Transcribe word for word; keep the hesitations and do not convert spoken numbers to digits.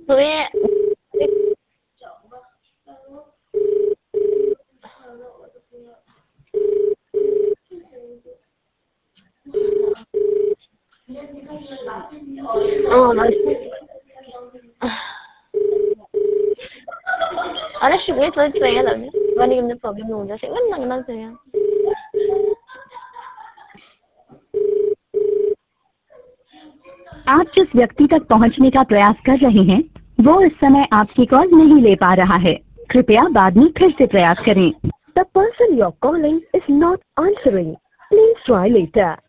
Huế. Oh, mas... Olha, chegou foi estranha, não. Vai ninguém me problema não, já sei, mas não, não sei. आप जिस व्यक्ति तक पहुंचने का प्रयास कर रहे हैं वो इस समय आपकी कॉल नहीं ले पा रहा है। कृपया बाद में फिर से प्रयास करें। The person you're calling is not answering. Please try later.